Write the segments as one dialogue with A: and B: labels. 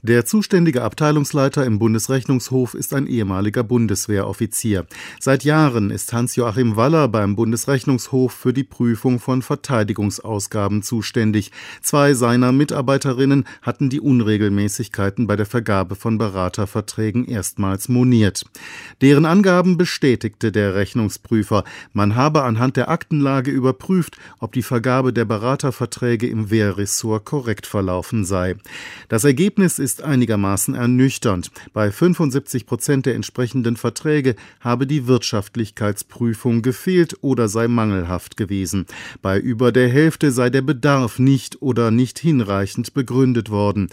A: Der zuständige Abteilungsleiter im Bundesrechnungshof ist ein ehemaliger Bundeswehroffizier. Seit Jahren ist Hans-Joachim Waller beim Bundesrechnungshof für die Prüfung von Verteidigungsausgaben zuständig. 2 seiner Mitarbeiterinnen hatten die Unregelmäßigkeiten bei der Vergabe von Beraterverträgen erstmals moniert. Deren Angaben bestätigte der Rechnungsprüfer. Man habe anhand der Aktenlage überprüft, ob die Vergabe der Beraterverträge im Wehrressort korrekt verlaufen sei. Das Ergebnis ist einigermaßen ernüchternd. Bei 75% der entsprechenden Verträge habe die Wirtschaftlichkeitsprüfung gefehlt oder sei mangelhaft gewesen. Bei über der Hälfte sei der Bedarf nicht oder nicht hinreichend begründet worden.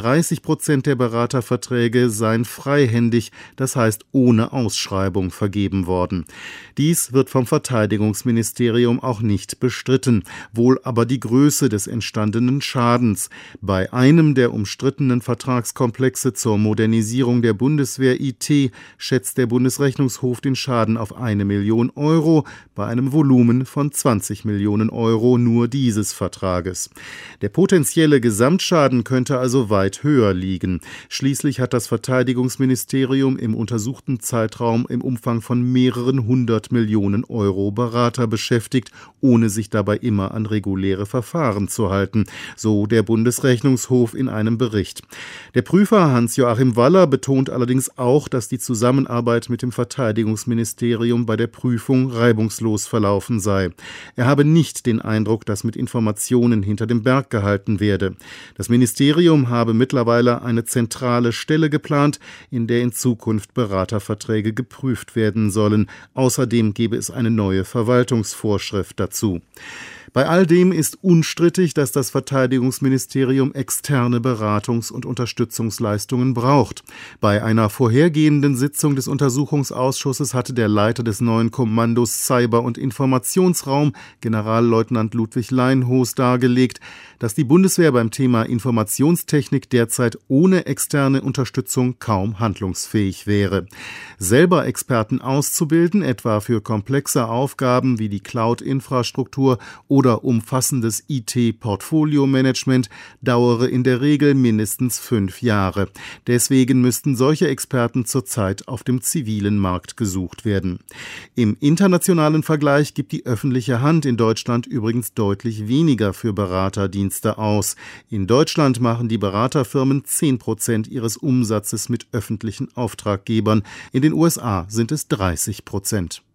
A: 30% der Beraterverträge seien freihändig, das heißt ohne Ausschreibung vergeben worden. Dies wird vom Verteidigungsministerium auch nicht bestritten, wohl aber die Größe des entstandenen Schadens. Bei einem der umstrittenen Vertragskomplexe zur Modernisierung der Bundeswehr IT schätzt der Bundesrechnungshof den Schaden auf 1 Million Euro bei einem Volumen von 20 Millionen Euro nur dieses Vertrages. Der potenzielle Gesamtschaden könnte also weit höher liegen. Schließlich hat das Verteidigungsministerium im untersuchten Zeitraum im Umfang von mehreren 100 Millionen Euro Berater beschäftigt, ohne sich dabei immer an reguläre Verfahren zu halten, so der Bundesrechnungshof in einem Bericht. Der Prüfer Hans-Joachim Waller betont allerdings auch, dass die Zusammenarbeit mit dem Verteidigungsministerium bei der Prüfung reibungslos verlaufen sei. Er habe nicht den Eindruck, dass mit Informationen hinter dem Berg gehalten werde. Das Ministerium habe mittlerweile eine zentrale Stelle geplant, in der in Zukunft Beraterverträge geprüft werden sollen. Außerdem gebe es eine neue Verwaltungsvorschrift dazu. Bei all dem ist unstrittig, dass das Verteidigungsministerium externe Beratungs- und Unterstützungsleistungen braucht. Bei einer vorhergehenden Sitzung des Untersuchungsausschusses hatte der Leiter des neuen Kommandos Cyber- und Informationsraum, Generalleutnant Ludwig Leinhoos, dargelegt, dass die Bundeswehr beim Thema Informationstechnik derzeit ohne externe Unterstützung kaum handlungsfähig wäre. Selber Experten auszubilden, etwa für komplexe Aufgaben wie die Cloud-Infrastruktur oder umfassendes IT-Portfolio-Management, dauere in der Regel mindestens 5 Jahre. Deswegen müssten solche Experten zurzeit auf dem zivilen Markt gesucht werden. Im internationalen Vergleich gibt die öffentliche Hand in Deutschland übrigens deutlich weniger für Beraterdienste aus. In Deutschland machen die Beraterfirmen 10% ihres Umsatzes mit öffentlichen Auftraggebern. In den USA sind es 30%.